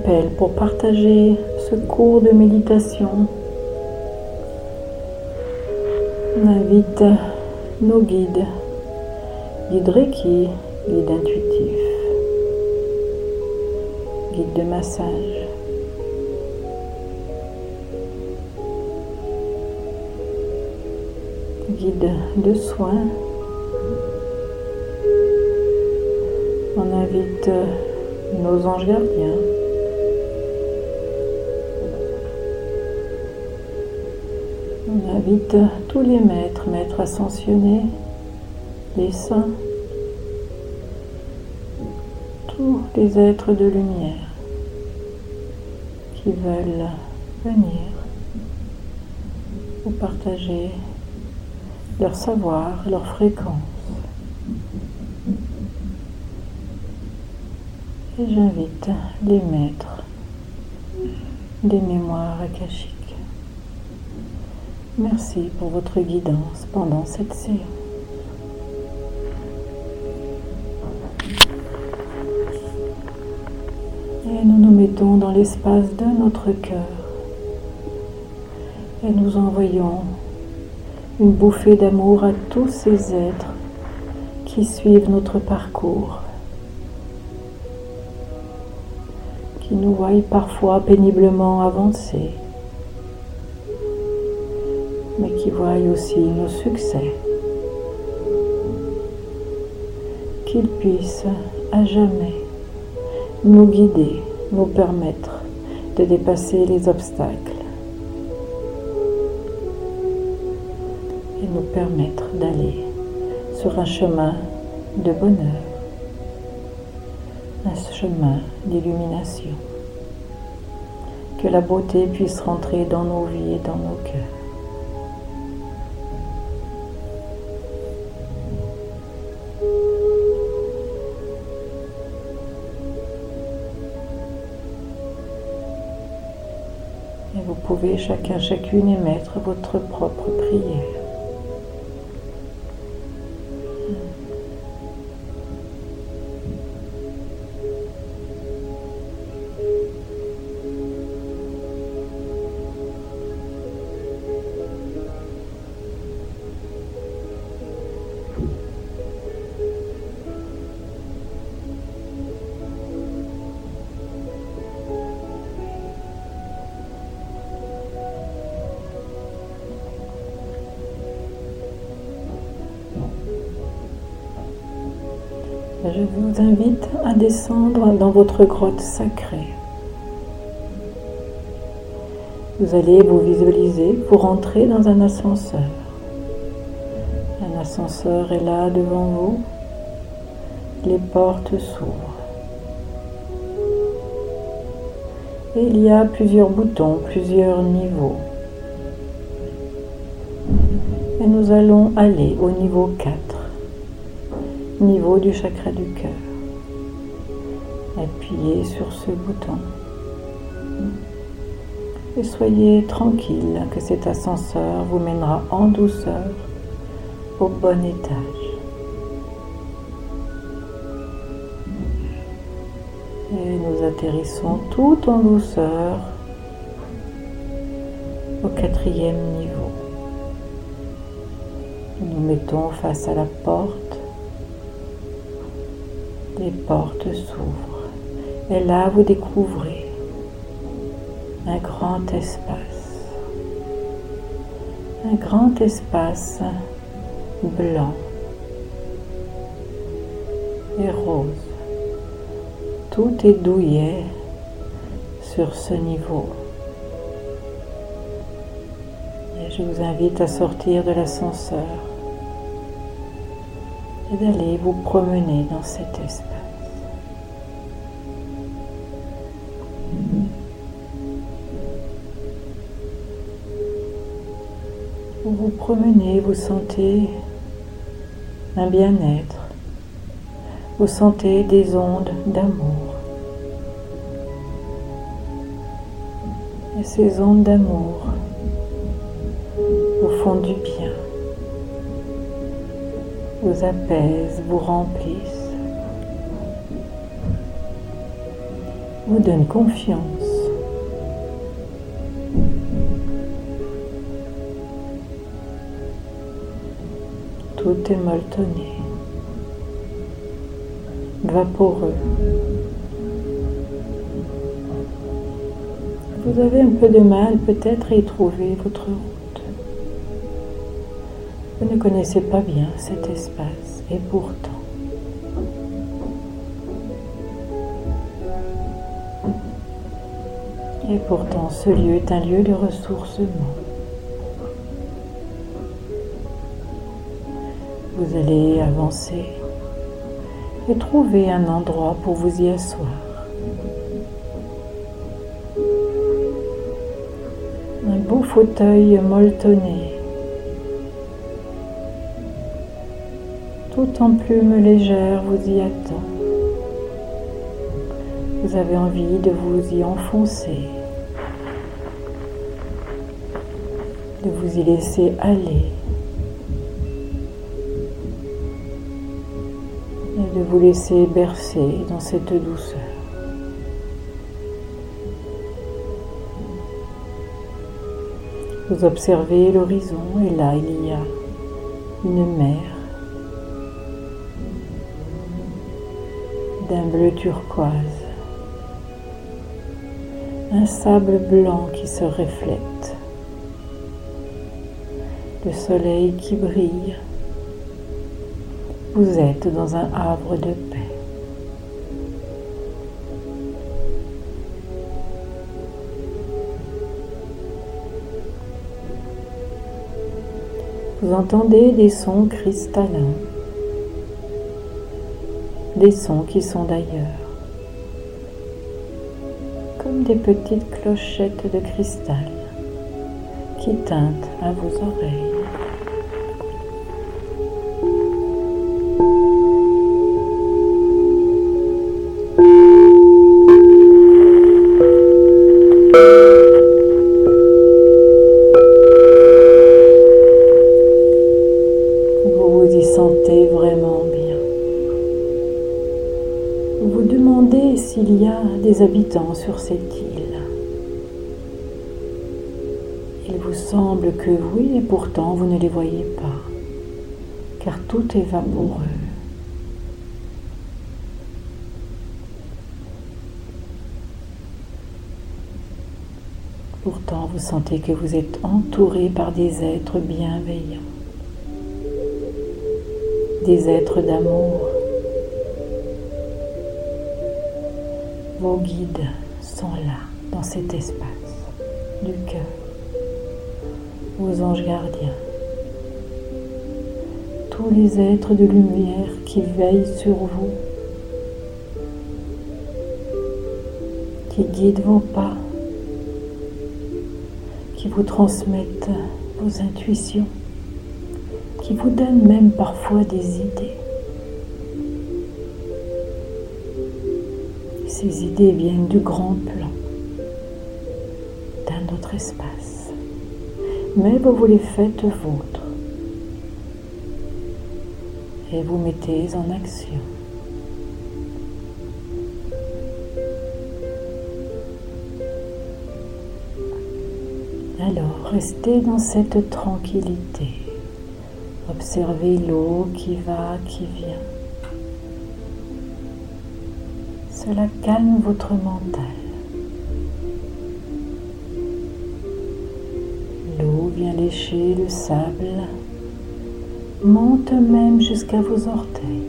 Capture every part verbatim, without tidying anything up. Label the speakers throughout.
Speaker 1: appelle pour partager ce cours de méditation. On invite nos guides, guides Reiki, guides intuitifs, guides de massage, guides de soins. On invite nos anges gardiens. On invite tous les maîtres, maîtres ascensionnés, les saints, tous les êtres de lumière qui veulent venir pour partager leur savoir, leur fréquence. Et j'invite les maîtres des mémoires akashiques. Merci pour votre guidance pendant cette séance. Et nous nous mettons dans l'espace de notre cœur et nous envoyons une bouffée d'amour à tous ces êtres qui suivent notre parcours, qui nous voient parfois péniblement avancer, mais qui voient aussi nos succès, qu'ils puissent à jamais nous guider, nous permettre de dépasser les obstacles et nous permettre d'aller sur un chemin de bonheur, un chemin d'illumination. Que la beauté puisse rentrer dans nos vies et dans nos cœurs. Et vous pouvez chacun, chacune émettre votre propre prière. Je vous invite à descendre dans votre grotte sacrée. Vous allez vous visualiser, vous rentrez dans un ascenseur. Un ascenseur est là devant vous. Les portes s'ouvrent. Et il y a plusieurs boutons, plusieurs niveaux. Et nous allons aller au niveau quatre. Niveau du chakra du cœur. Appuyez sur ce bouton et soyez tranquille que cet ascenseur vous mènera en douceur au bon étage. Et nous atterrissons tout en douceur au quatrième niveau. Nous nous mettons face à la porte. Les portes s'ouvrent et là vous découvrez un grand espace, un grand espace blanc et rose. Tout est douillet sur ce niveau. Et je vous invite à sortir de l'ascenseur et d'aller vous promener dans cet espace. Vous vous promenez, vous sentez un bien-être, vous sentez des ondes d'amour. Et ces ondes d'amour vous font du bien, vous apaisent, vous remplissent. vous donne confiance. Tout est molletonné, vaporeux. Vous avez un peu de mal peut-être à y trouver votre route. Vous ne connaissez pas bien cet espace et pourtant, et pourtant ce lieu est un lieu de ressourcement. Vous allez avancer et trouver un endroit pour vous y asseoir. Un beau fauteuil molletonné, tout en plumes légères vous y attend. Vous avez envie de vous y enfoncer, de vous y laisser aller et de vous laisser bercer dans cette douceur. Vous observez l'horizon et là il y a une mer d'un bleu turquoise, un sable blanc qui se reflète, le soleil qui brille. Vous êtes dans un havre de paix. Vous entendez des sons cristallins, des sons qui sont d'ailleurs, comme des petites clochettes de cristal qui tintent à vos oreilles. S'il y a des habitants sur cette île. Il vous semble que oui, et pourtant vous ne les voyez pas, car tout est vaporeux. Pourtant, vous sentez que vous êtes entouré par des êtres bienveillants, des êtres d'amour. Vos guides sont là, dans cet espace du cœur, vos anges gardiens, tous les êtres de lumière qui veillent sur vous, qui guident vos pas, qui vous transmettent vos intuitions, qui vous donnent même parfois des idées. Ces idées viennent du grand plan, d'un autre espace, mais vous vous les faites vôtres et vous mettez en action. Alors, restez dans cette tranquillité, observez l'eau qui va, qui vient. Cela calme votre mental. L'eau vient lécher le sable, monte même jusqu'à vos orteils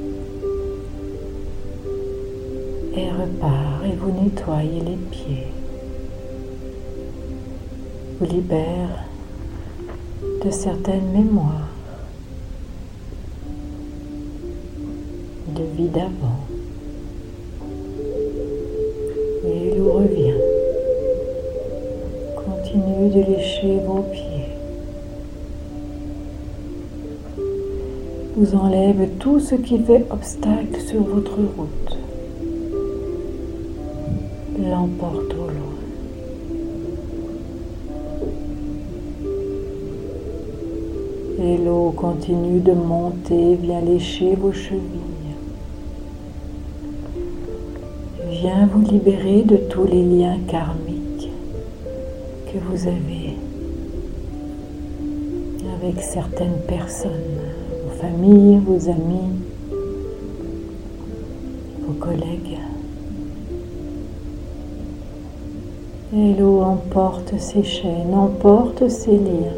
Speaker 1: et repart et vous nettoyez les pieds. Vous libère de certaines mémoires de vie d'avant. Et l'eau revient. Continuez de lécher vos pieds. Vous enlève tout ce qui fait obstacle sur votre route. L'emporte au loin. Et l'eau continue de monter, vient lécher vos chevilles. vient vous libérer de tous les liens karmiques que vous avez avec certaines personnes, vos familles, vos amis, vos collègues. Et l'eau emporte ces chaînes, emporte ces liens.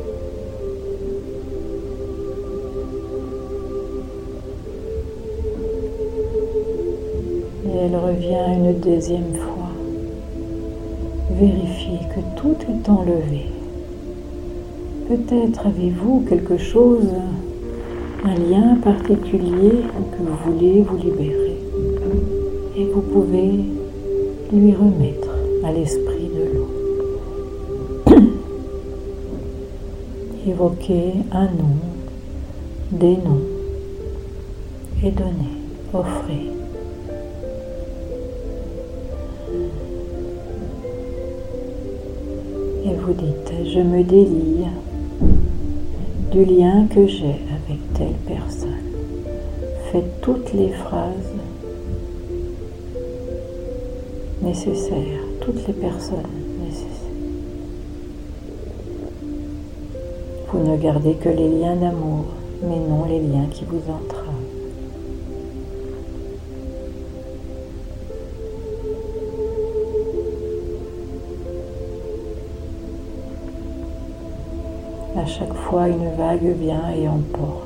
Speaker 1: Et elle revient une deuxième fois. Vérifiez que tout est enlevé. Peut-être avez-vous quelque chose, un lien particulier que vous voulez vous libérer. Et vous pouvez lui remettre à l'esprit de l'eau. Évoquez un nom, des noms, et donnez, offrez. Et vous dites, je me délie du lien que j'ai avec telle personne. Faites toutes les phrases nécessaires, toutes les personnes nécessaires. Vous ne gardez que les liens d'amour, mais non les liens qui vous entravent. À chaque fois, une vague vient et emporte.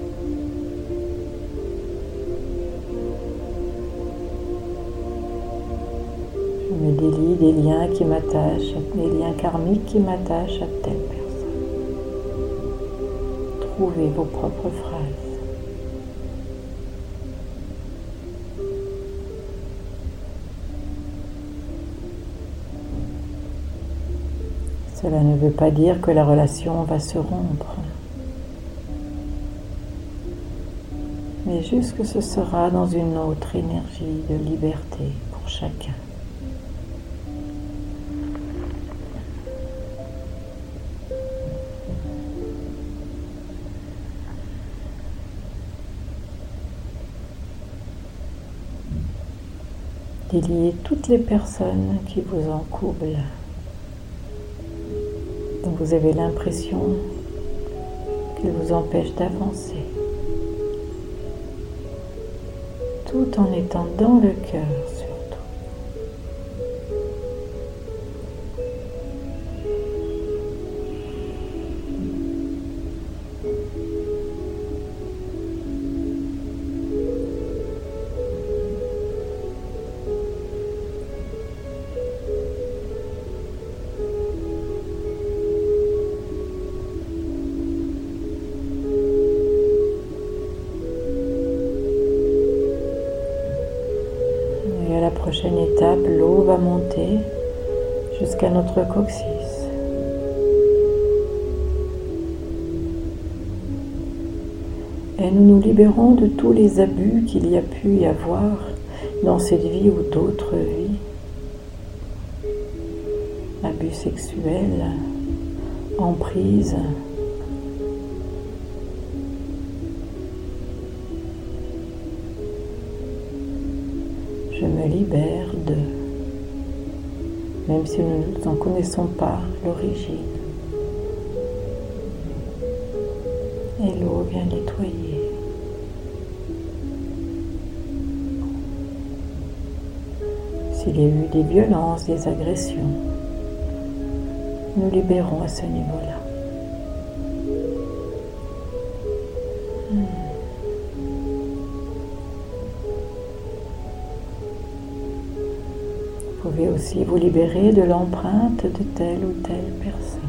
Speaker 1: Je me délie des liens qui m'attachent, des liens karmiques qui m'attachent à telle personne. Trouvez vos propres phrases. Cela ne veut pas dire que la relation va se rompre, mais juste que ce sera dans une autre énergie de liberté pour chacun. Déliez toutes les personnes qui vous encoublent. Donc vous avez l'impression qu'elles vous empêchent d'avancer, tout en étant dans le cœur surtout. Prochaine étape, l'eau va monter jusqu'à notre coccyx. Et nous nous libérons de tous les abus qu'il y a pu y avoir dans cette vie ou d'autres vies. Abus sexuels, emprise, je me libère de, même si nous n'en connaissons pas l'origine. Et l'eau vient nettoyer. S'il y a eu des violences, des agressions, nous libérons à ce niveau-là. Hmm. Vous pouvez aussi vous libérer de l'empreinte de telle ou telle personne.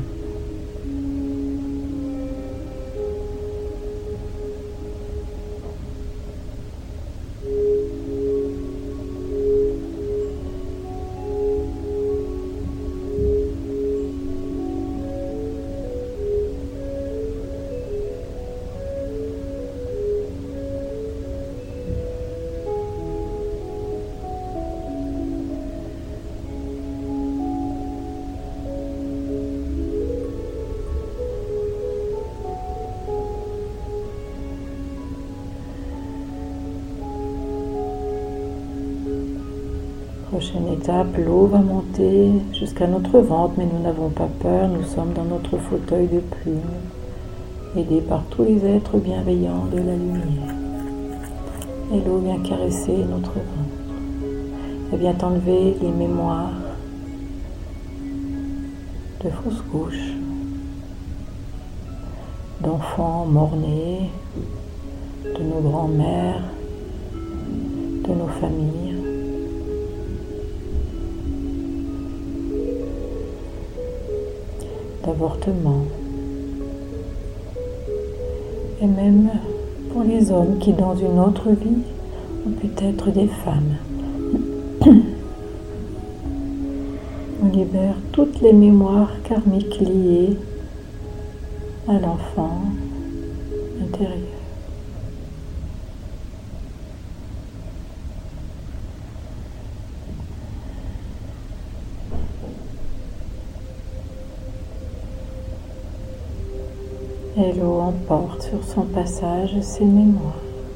Speaker 1: Prochaine étape, l'eau va monter jusqu'à notre ventre, mais nous n'avons pas peur, nous sommes dans notre fauteuil de plume, aidés par tous les êtres bienveillants de la lumière. Et l'eau vient caresser notre ventre. Elle vient enlever les mémoires de fausses couches, d'enfants morts-nés, de nos grands-mères, de nos familles. D'avortement. Et même pour les hommes qui, dans une autre vie, ont pu être des femmes. On libère toutes les mémoires karmiques liées à l'enfant intérieur. Et l'eau emporte sur son passage ses mémoires.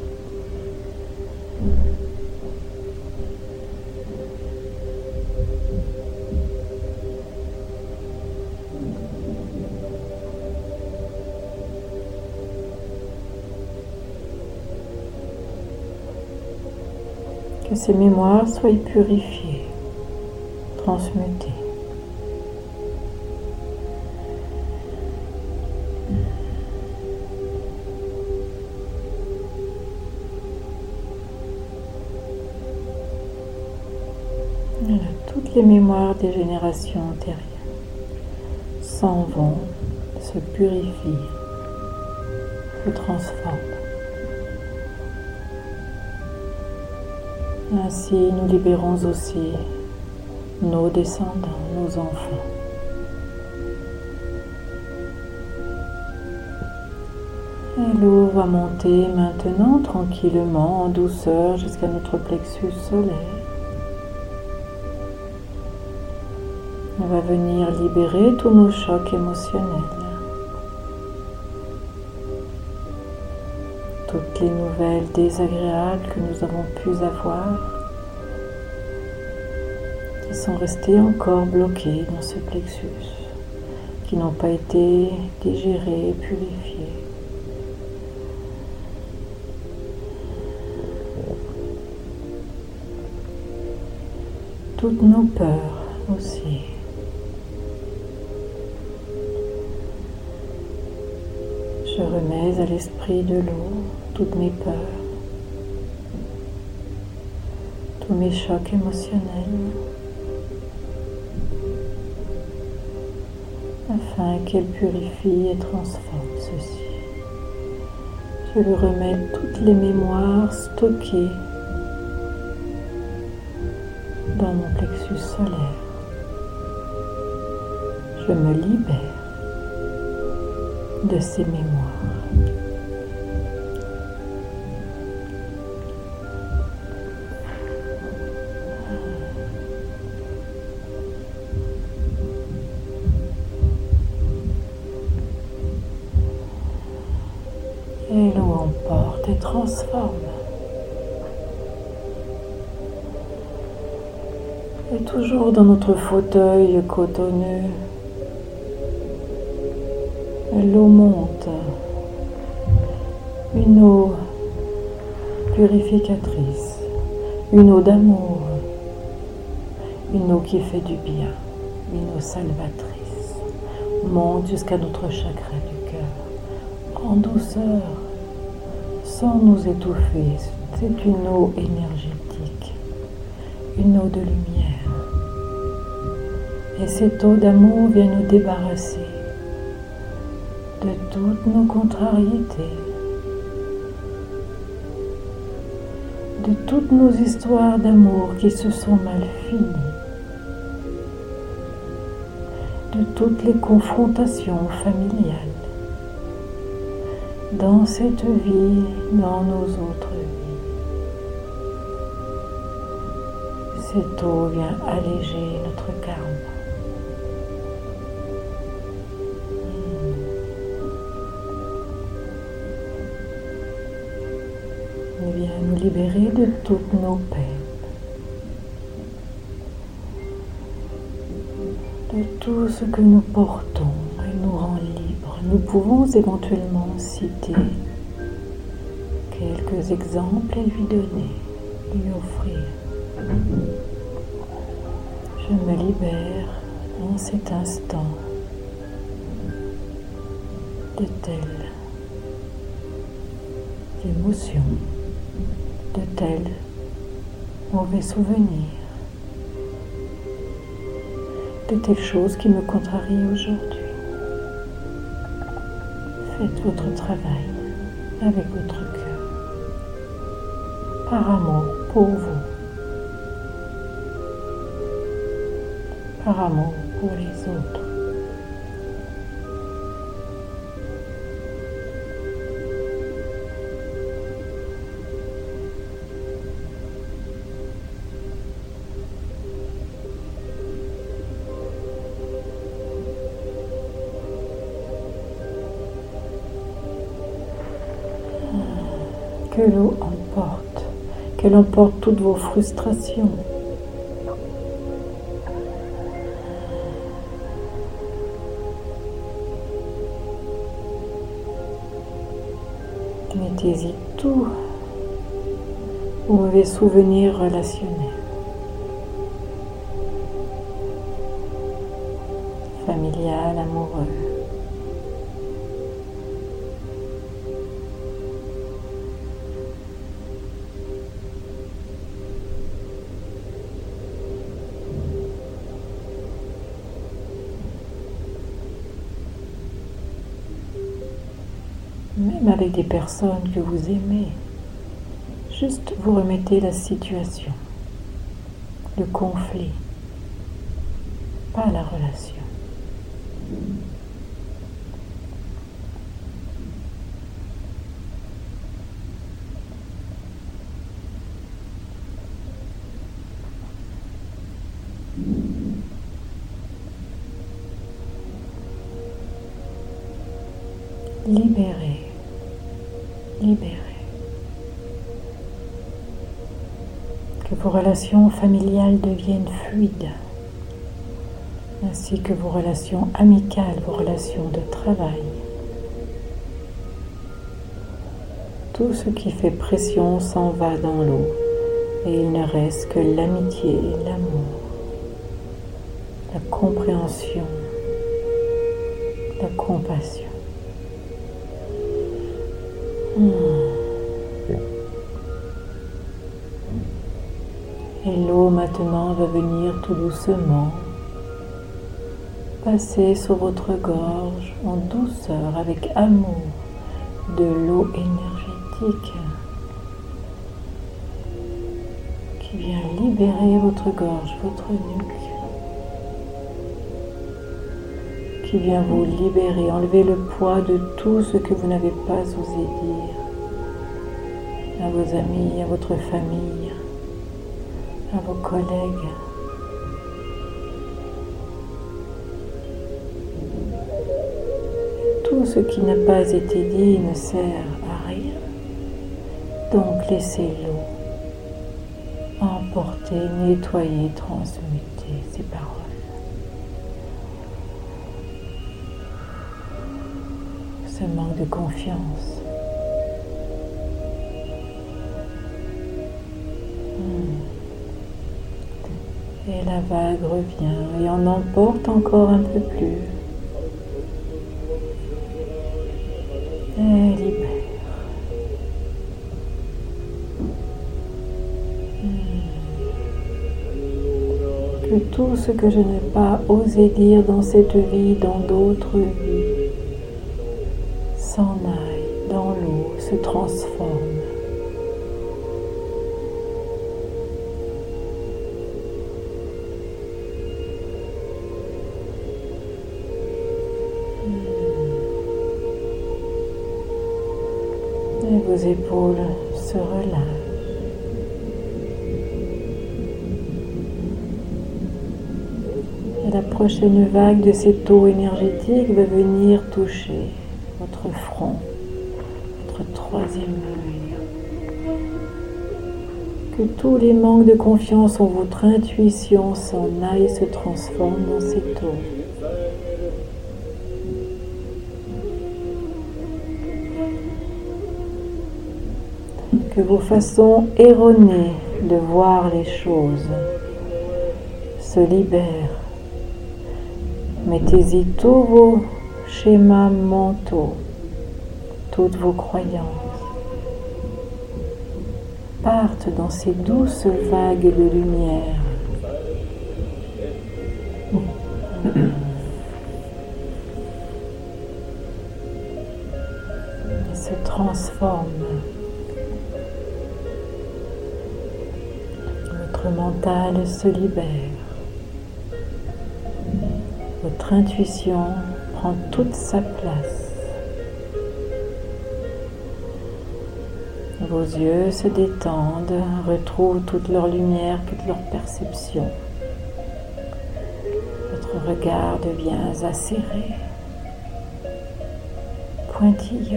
Speaker 1: Que ces mémoires soient purifiées, transmutées. Voilà, toutes les mémoires des générations antérieures s'en vont, se purifient, se transforment. Ainsi, nous libérons aussi nos descendants, nos enfants. Et l'eau va monter maintenant tranquillement, en douceur, jusqu'à notre plexus solaire. On va venir libérer tous nos chocs émotionnels. Toutes les nouvelles désagréables que nous avons pu avoir, qui sont restées encore bloquées dans ce plexus, qui n'ont pas été digérées, purifiées. Toutes nos peurs aussi. Je remets à l'esprit de l'eau toutes mes peurs, tous mes chocs émotionnels, afin qu'elle purifie et transforme ceci. Je lui remets toutes les mémoires stockées dans mon plexus solaire. Je me libère de ces mémoires. Et l'eau emporte et transforme. Et toujours dans notre fauteuil cotonneux, l'eau monte, une eau purificatrice, une eau d'amour, une eau qui fait du bien, une eau salvatrice, monte jusqu'à notre chakra du cœur, en douceur, sans nous étouffer. C'est une eau énergétique, une eau de lumière. Et cette eau d'amour vient nous débarrasser de toutes nos contrariétés, de toutes nos histoires d'amour qui se sont mal finies, de toutes les confrontations familiales, dans cette vie, dans nos autres vies. Cette eau vient alléger notre karma. Elle vient nous libérer de toutes nos peines. de tout ce que nous portons et nous rend libres. Nous pouvons éventuellement citer quelques exemples et lui donner, lui offrir. Je me libère en cet instant de telles émotions, de tels mauvais souvenirs, de telles choses qui me contrarient aujourd'hui. Faites votre travail avec votre cœur, par amour pour vous, par amour pour les autres. Que l'eau emporte, qu'elle emporte toutes vos frustrations. Mettez-y tous vos mauvais souvenirs relationnels, familial, amoureux. Même avec des personnes que vous aimez, juste vous remettez la situation, le conflit, pas la relation. Libérez, libérez. Que vos relations familiales deviennent fluides, ainsi que vos relations amicales, vos relations de travail. Tout ce qui fait pression s'en va dans l'eau et il ne reste que l'amitié, l'amour, la compréhension, la compassion. Hmm. Et l'eau maintenant va venir tout doucement passer sur votre gorge en douceur avec amour de l'eau énergétique qui vient libérer votre gorge, votre nuque, qui vient vous libérer, enlever le poids de tout ce que vous n'avez pas osé dire à vos amis, à votre famille, à vos collègues. Tout ce qui n'a pas été dit ne sert à rien. Donc laissez l'eau emporter, nettoyer, transmuter ces paroles. Ce manque de confiance. Et la vague revient et en emporte encore un peu plus. Et libère. Que tout ce que je n'ai pas osé dire dans cette vie, dans d'autres vies, s'en aille dans l'eau, se transforme. Et vos épaules se relâchent. Et la prochaine vague de cette eau énergétique va venir toucher votre front, votre troisième œil. Que tous les manques de confiance en votre intuition s'en aillent, se transforment dans cette eau. Que vos façons erronées de voir les choses se libèrent. Mettez-y tous vos schémas mentaux, toutes vos croyances. Partent dans ces douces vagues de lumière. Et se transforment. Votre mental se libère. Votre intuition prend toute sa place. Vos yeux se détendent, retrouvent toute leur lumière, toute leur perception. Votre regard devient acéré, pointilleux.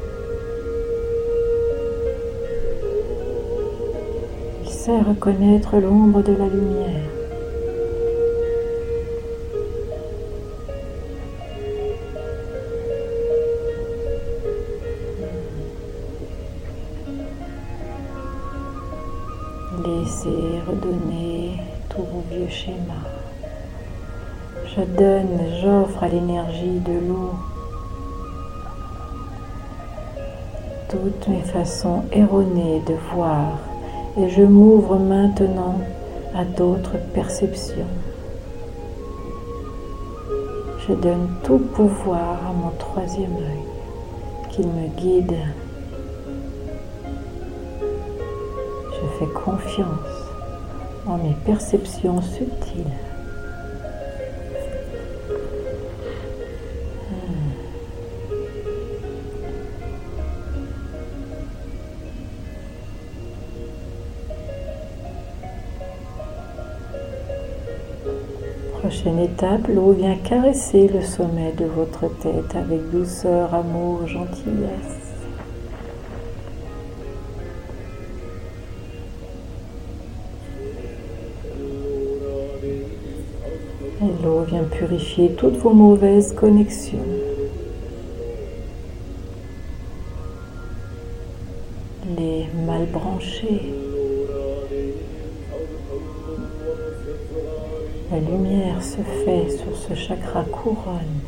Speaker 1: Il sait reconnaître l'ombre de la lumière. Laissez redonner tous vos vieux schémas. Je donne, j'offre à l'énergie de l'eau toutes mes façons erronées de voir et je m'ouvre maintenant à d'autres perceptions. Je donne tout pouvoir à mon troisième œil, qu'il me guide. Je fais confiance en mes perceptions subtiles. Hmm. Prochaine étape, l'eau vient caresser le sommet de votre tête avec douceur, amour, gentillesse. Et l'eau vient purifier toutes vos mauvaises connexions. Les mal branchés. La lumière se fait sur ce chakra couronne.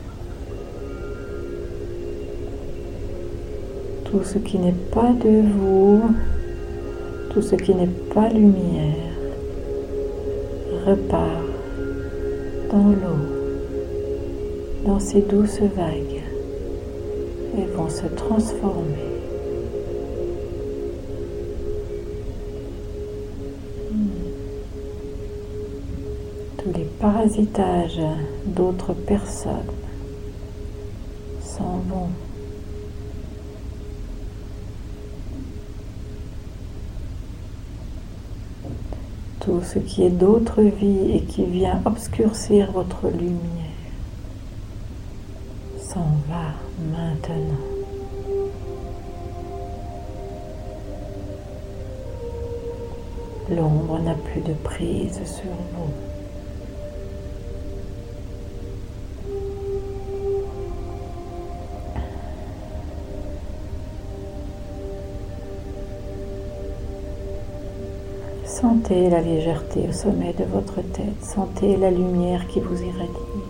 Speaker 1: Tout ce qui n'est pas de vous, tout ce qui n'est pas lumière, repart dans l'eau, dans ces douces vagues, et vont se transformer. Tous les parasitages d'autres personnes s'en vont. Tout ce qui est d'autre vie et qui vient obscurcir votre lumière s'en va maintenant. L'ombre n'a plus de prise sur vous. Sentez la légèreté au sommet de votre tête. Sentez la lumière qui vous irradie.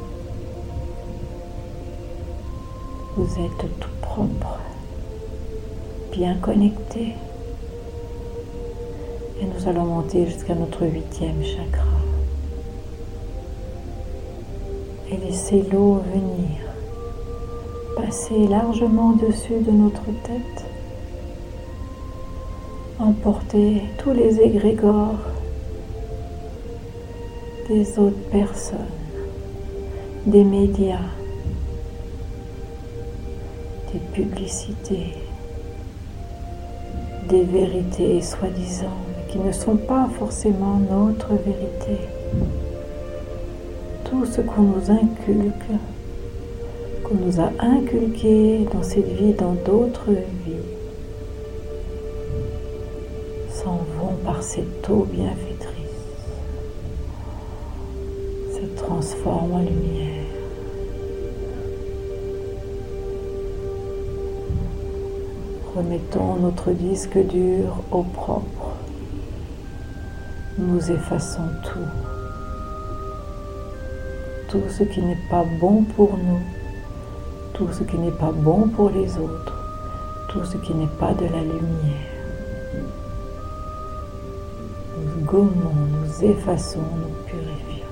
Speaker 1: Vous êtes tout propre, bien connecté. Et nous allons monter jusqu'à notre huitième chakra. Et laissez l'eau venir, passer largement au-dessus de notre tête. Emporter tous les égrégores des autres personnes, des médias, des publicités, des vérités soi-disant, mais qui ne sont pas forcément notre vérité. Tout ce qu'on nous inculque, qu'on nous a inculqué dans cette vie, dans d'autres vies, s'en vont. par cette eau bienfaitrice se transforme en lumière. Remettons notre disque dur au propre. Nous effaçons tout. Tout ce qui n'est pas bon pour nous, tout ce qui n'est pas bon pour les autres, tout ce qui n'est pas de la lumière. Nous gommons, nous effaçons, nous purifions.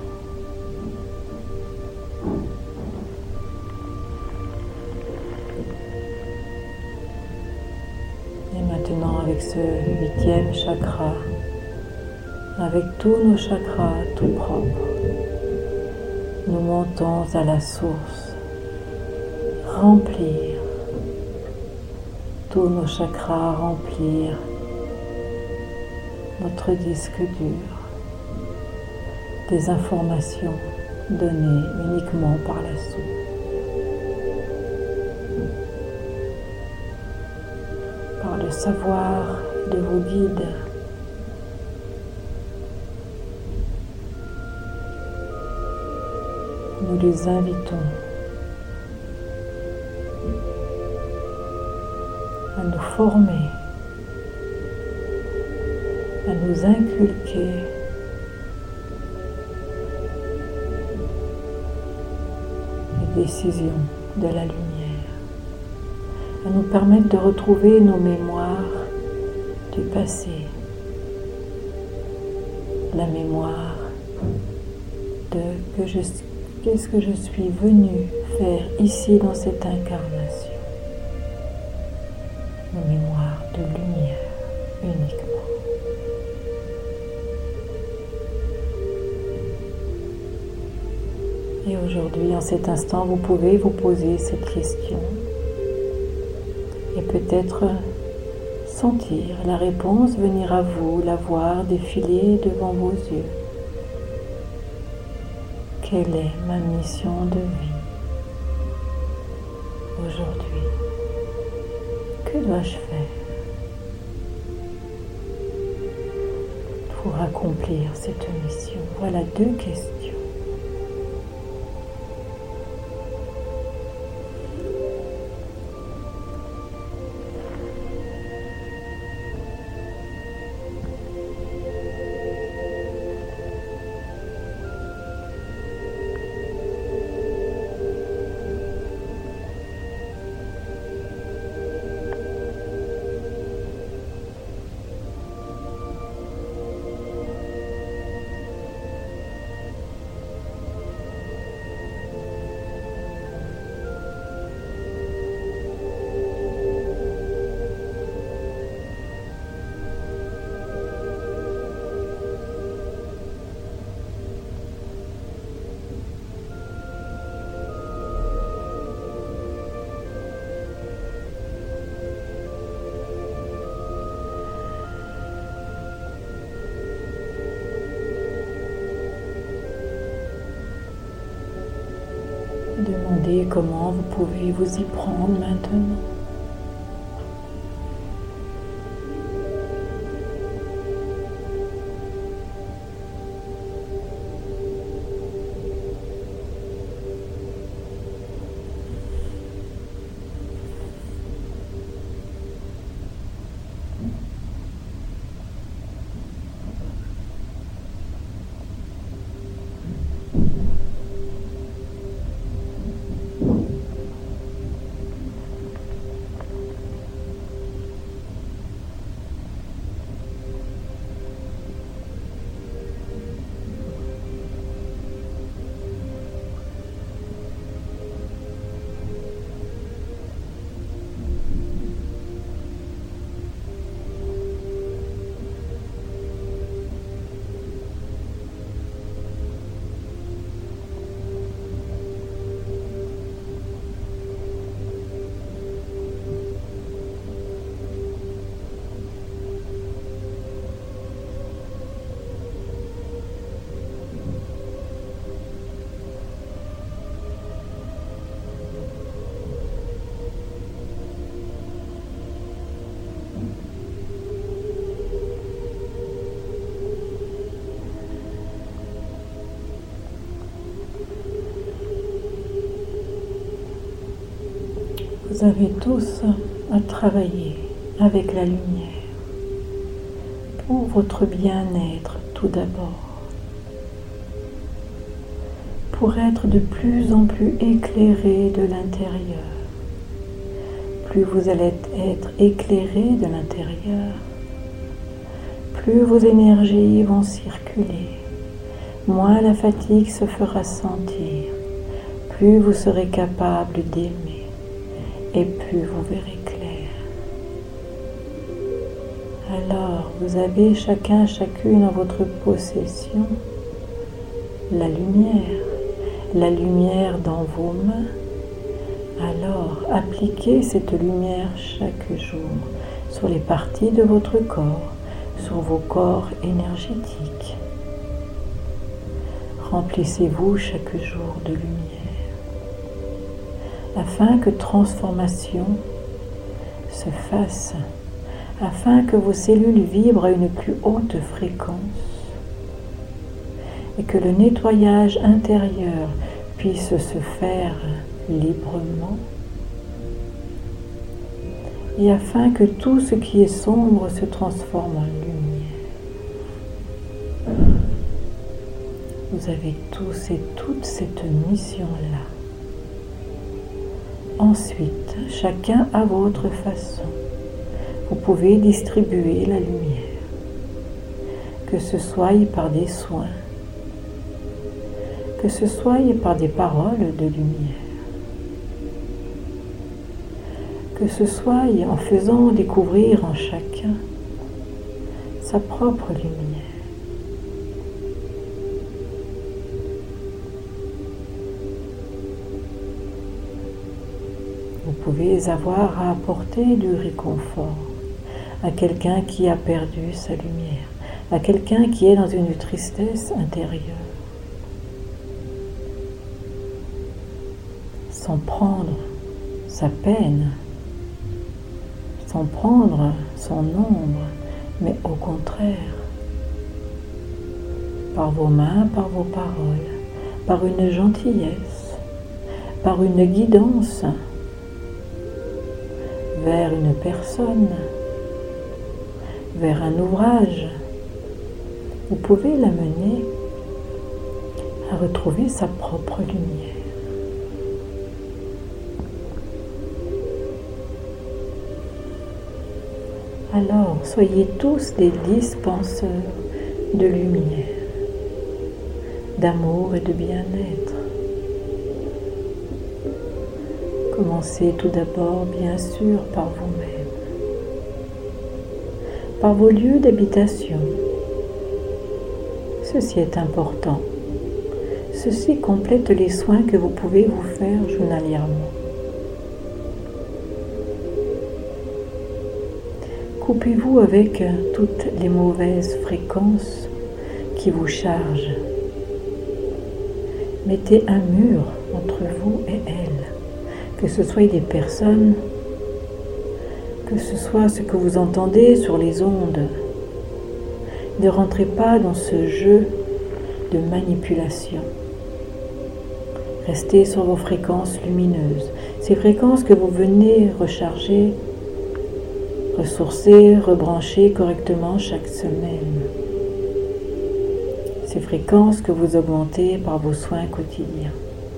Speaker 1: Et maintenant, avec ce huitième chakra, avec tous nos chakras tout propres, nous montons à la source, remplir tous nos chakras, remplir notre disque dur des informations données uniquement par la source, par le savoir de vos guides. Nous les invitons à nous former, à nous inculquer les décisions de la lumière, à nous permettre de retrouver nos mémoires du passé, la mémoire de que je Qu'est-ce que je suis venu faire ici dans cette incarnation? Une mémoire de lumière uniquement. Et aujourd'hui, en cet instant, vous pouvez vous poser cette question et peut-être sentir la réponse venir à vous, la voir défiler devant vos yeux. Quelle est ma mission de vie aujourd'hui? Que dois-je faire pour accomplir cette mission? Voilà deux questions. Demandez comment vous pouvez vous y prendre maintenant. Vous avez tous à travailler avec la lumière pour votre bien-être tout d'abord, pour être de plus en plus éclairé de l'intérieur. Plus vous allez être éclairé de l'intérieur, plus vos énergies vont circuler, moins la fatigue se fera sentir, plus vous serez capable d'aimer et plus vous verrez clair. Alors, vous avez chacun, chacune en votre possession la lumière, la lumière dans vos mains. Alors, appliquez cette lumière chaque jour sur les parties de votre corps, sur vos corps énergétiques. Remplissez-vous chaque jour de lumière, afin que transformation se fasse, afin que vos cellules vibrent à une plus haute fréquence et que le nettoyage intérieur puisse se faire librement, et afin que tout ce qui est sombre se transforme en lumière. Vous avez tous et toutes cette mission-là. Ensuite, chacun à votre façon, vous pouvez distribuer la lumière, que ce soit par des soins, que ce soit par des paroles de lumière, que ce soit en faisant découvrir en chacun sa propre lumière. Vous pouvez avoir à apporter du réconfort à quelqu'un qui a perdu sa lumière, à quelqu'un qui est dans une tristesse intérieure, sans prendre sa peine, sans prendre son ombre, mais au contraire, par vos mains, par vos paroles, par une gentillesse, par une guidance vers une personne, vers un ouvrage, vous pouvez l'amener à retrouver sa propre lumière. Alors, soyez tous des dispenseurs de lumière, d'amour et de bien-être. Commencez tout d'abord, bien sûr, par vous-même, par vos lieux d'habitation. Ceci est important. Ceci complète les soins que vous pouvez vous faire journalièrement. Coupez-vous avec toutes les mauvaises fréquences qui vous chargent. Mettez un mur entre vous et elles, que ce soit des personnes, que ce soit ce que vous entendez sur les ondes. Ne rentrez pas dans ce jeu de manipulation. Restez sur vos fréquences lumineuses, ces fréquences que vous venez recharger, ressourcer, rebrancher correctement chaque semaine. Ces fréquences que vous augmentez par vos soins quotidiens.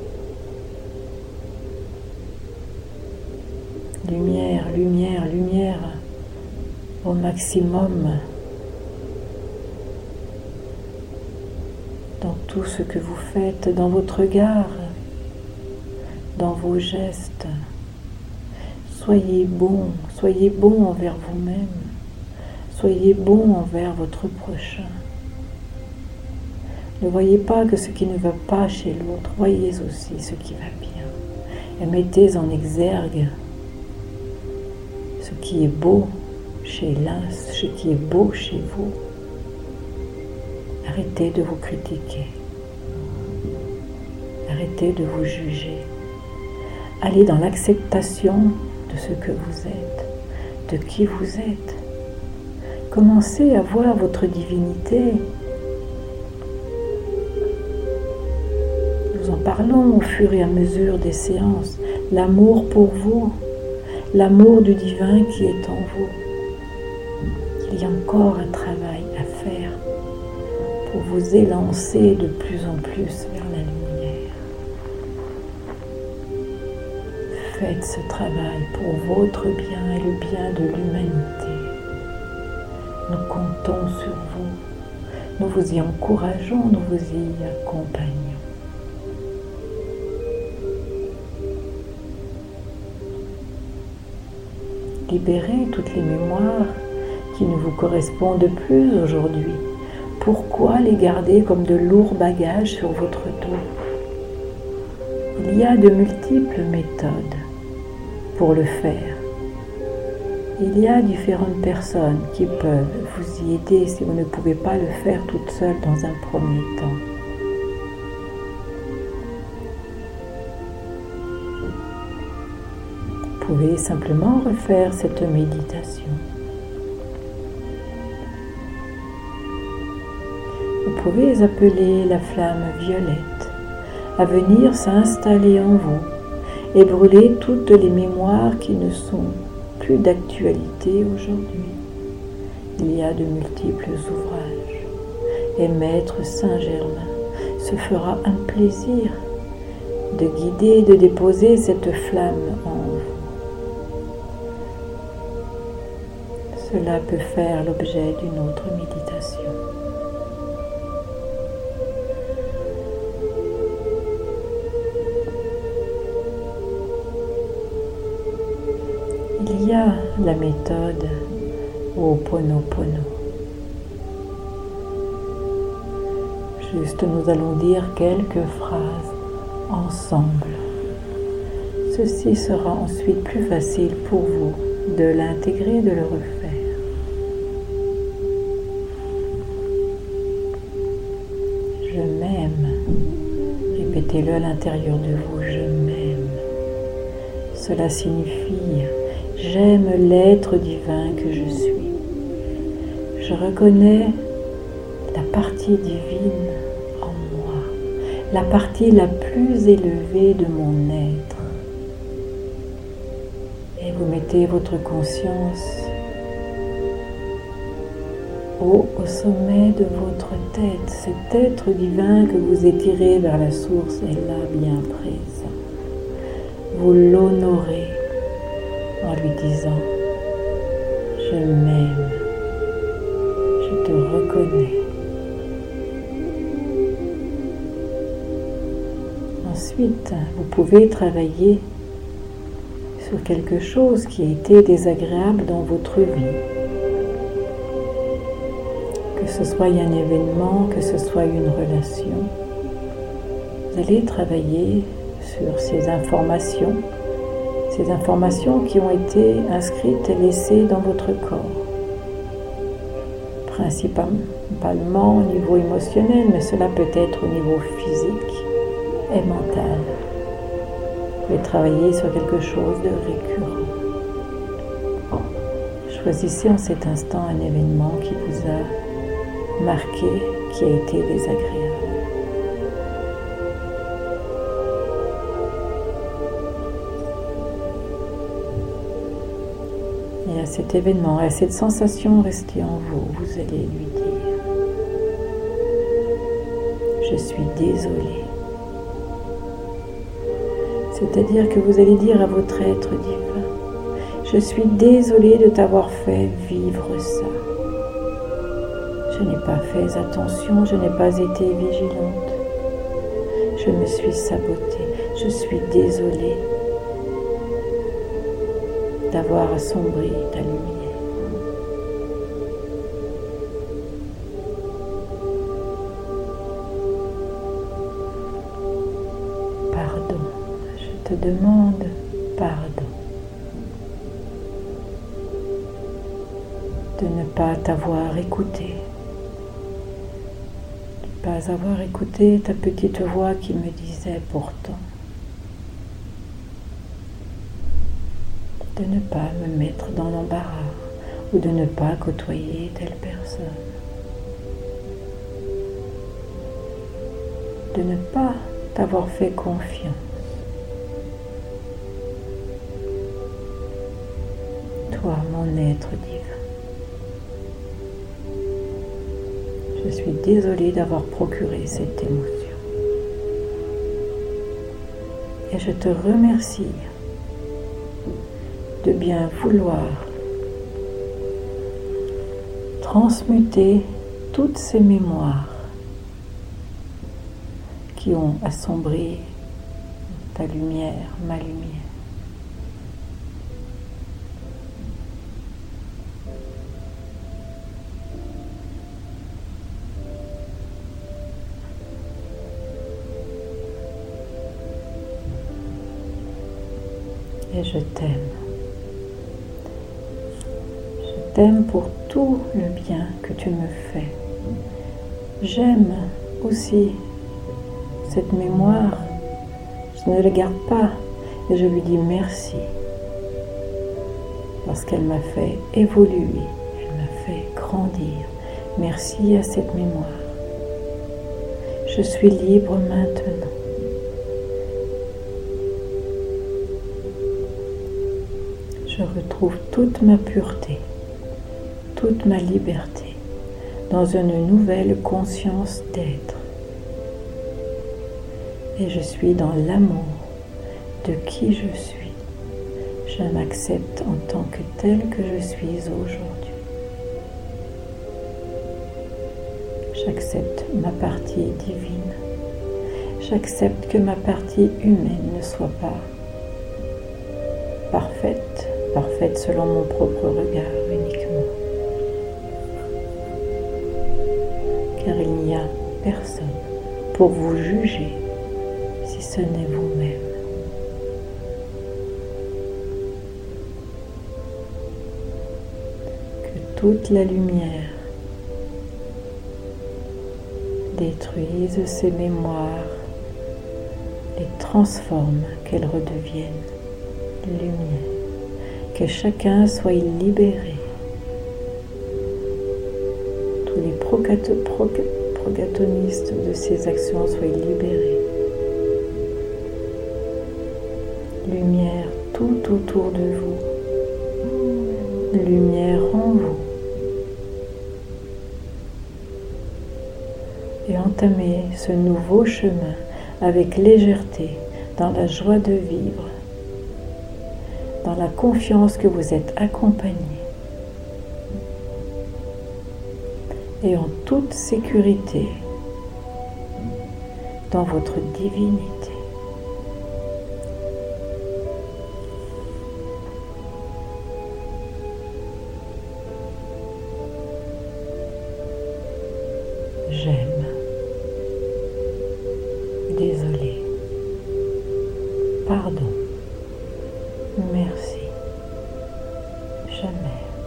Speaker 1: Lumière, lumière, lumière au maximum dans tout ce que vous faites, dans votre regard, dans vos gestes. Soyez bon, soyez bon envers vous-même, soyez bon envers votre prochain. Ne voyez pas que ce qui ne va pas chez l'autre, voyez aussi ce qui va bien. Et mettez en exergue ce qui est beau chez l'un, ce qui est beau chez vous. Arrêtez de vous critiquer. Arrêtez de vous juger. Allez dans l'acceptation de ce que vous êtes, de qui vous êtes. Commencez à voir votre divinité. Nous en parlons au fur et à mesure des séances. L'amour pour vous, l'amour du divin qui est en vous. Il y a encore un travail à faire pour vous élancer de plus en plus vers la lumière. Faites ce travail pour votre bien et le bien de l'humanité. Nous comptons sur vous. Nous vous y encourageons, nous vous y accompagnons. Libérez toutes les mémoires qui ne vous correspondent plus aujourd'hui. Pourquoi les garder comme de lourds bagages sur votre dos? Il y a de multiples méthodes pour le faire. Il y a différentes personnes qui peuvent vous y aider si vous ne pouvez pas le faire toute seule dans un premier temps. Vous pouvez simplement refaire cette méditation. Vous pouvez appeler la flamme violette à venir s'installer en vous et brûler toutes les mémoires qui ne sont plus d'actualité aujourd'hui. Il y a de multiples ouvrages et Maître Saint-Germain se fera un plaisir de guider et de déposer cette flamme en vous. Cela peut faire l'objet d'une autre méditation. Il y a la méthode Ho'oponopono. Juste, nous allons dire quelques phrases ensemble. Ceci sera ensuite plus facile pour vous de l'intégrer et de le refaire. Je m'aime. Répétez-le à l'intérieur de vous. Je m'aime. Cela signifie j'aime l'être divin que je suis. Je reconnais la partie divine en moi, la partie la plus élevée de mon être. Et vous mettez votre conscience haut au sommet de votre tête. Cet être divin que vous étirez vers la source est là bien présent. Vous l'honorez en lui disant « Je m'aime, je te reconnais ». Ensuite, vous pouvez travailler sur quelque chose qui a été désagréable dans votre vie. Que ce soit un événement, que ce soit une relation. Vous allez travailler sur ces informations Ces informations qui ont été inscrites et laissées dans votre corps, principalement au niveau émotionnel, mais cela peut être au niveau physique et mental. Vous pouvez travailler sur quelque chose de récurrent. Choisissez en cet instant un événement qui vous a marqué, qui a été désagréable. Et à cet événement, à cette sensation restée en vous, vous allez lui dire « Je suis désolé ». C'est-à-dire que vous allez dire à votre être divin « Je suis désolé de t'avoir fait vivre ça. Je n'ai pas fait attention, je n'ai pas été vigilante. Je me suis sabotée, je suis désolée d'avoir assombri ta lumière. » Pardon, je te demande pardon de ne pas t'avoir écouté, de ne pas avoir écouté ta petite voix qui me disait pourtant, de ne pas me mettre dans l'embarras ou de ne pas côtoyer telle personne, de ne pas t'avoir fait confiance. toi, mon être divin. Je suis désolée d'avoir procuré cette émotion. Et je te remercie de bien vouloir transmuter toutes ces mémoires qui ont assombri ta lumière, ma lumière. Et je t'aime. Je t'aime pour tout le bien que tu me fais. J'aime aussi cette mémoire. Je ne la garde pas et je lui dis merci. Parce qu'elle m'a fait évoluer, elle m'a fait grandir. Merci à cette mémoire. Je suis libre maintenant. Je retrouve toute ma pureté, toute ma liberté dans une nouvelle conscience d'être. Et je suis dans l'amour de qui je suis. Je m'accepte en tant que tel que je suis aujourd'hui. J'accepte ma partie divine. J'accepte que ma partie humaine ne soit pas parfaite, parfaite selon mon propre regard uniquement. Car il n'y a personne pour vous juger si ce n'est vous-même. Que toute la lumière détruise ces mémoires, les transforme, qu'elles redeviennent lumière. Que chacun soit libéré. Tous les procato, proc, progatonistes de ces actions soient libérés. Lumière tout autour de vous. Lumière en vous. Et entamez ce nouveau chemin avec légèreté, dans la joie de vivre, dans la confiance que vous êtes accompagné et en toute sécurité dans votre divinité. J'aime. Désolé. Pardon. Merci. Je m'aime.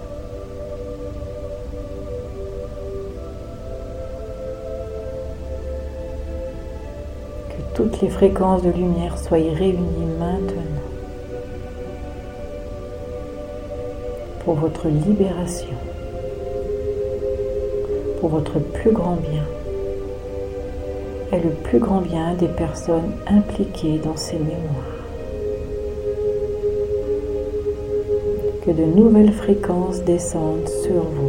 Speaker 1: Que toutes les fréquences de lumière soient réunies maintenant pour votre libération, pour votre plus grand bien et le plus grand bien des personnes impliquées dans ces mémoires. Que de nouvelles fréquences descendent sur vous,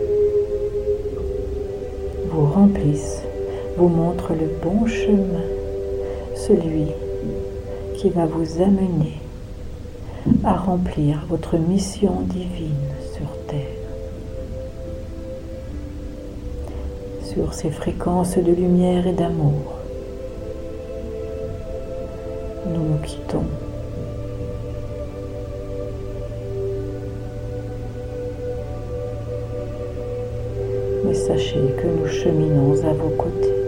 Speaker 1: vous remplissent, vous montrent le bon chemin, celui qui va vous amener à remplir votre mission divine sur Terre. Sur ces fréquences de lumière et d'amour, nous nous quittons. Mais sachez que nous cheminons à vos côtés.